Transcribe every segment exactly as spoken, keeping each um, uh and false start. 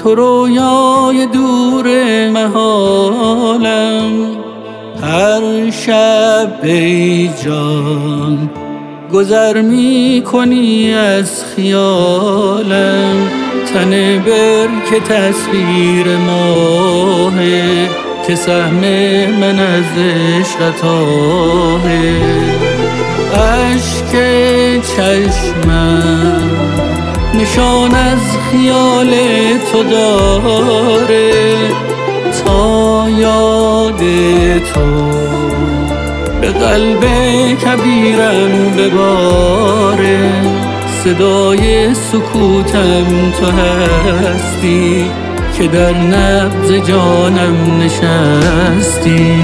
تو رویای دور محالم، هر شب ای جان گذر می کنی از خیالم. تن بر که تصویر ماهه، که سهم من از عشقت آهه. اشک چشمم نشان از خیال تو داره، تا یاد تو به قلب کبیرم بباره. صدای سکوتم تو هستی، که در نبض جانم نشستی.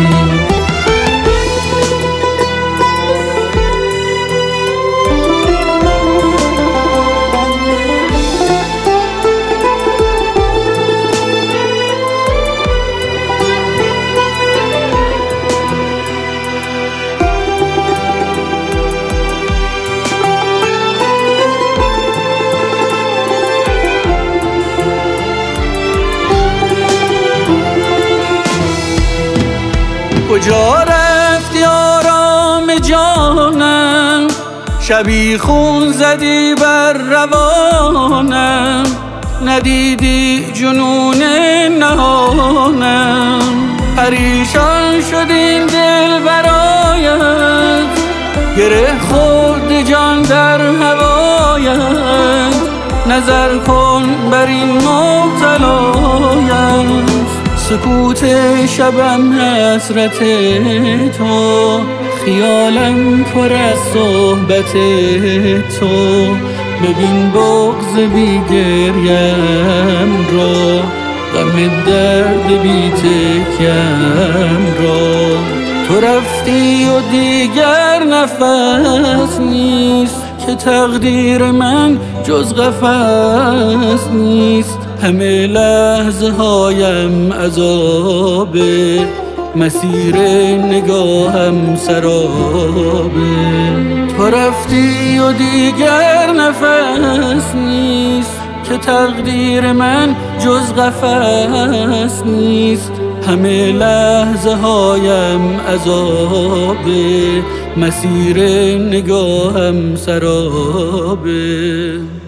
کجا رفتی آرام جانم، شبی خون زدی بر روانم. ندیدی جنون نهانم، پریشان شد این دل برایت. گره خورد جان در هوایت، نظر کن بر این مبتلایت. سکوت شبم حسرت تو، خیالم پر از صحبت تو. ببین بغض بی گریم را، غم درد بی تکیم را. تو رفتی و دیگر نفس نیست، که تقدیر من جز قفس نیست. همه لحظه هایم عذابه، مسیر نگاهم سرابه. تو رفتی و دیگر نفس نیست، که تقدیر من جز قفس نیست. همه لحظه هایم عذابه، مسیر نگاهم سرابه.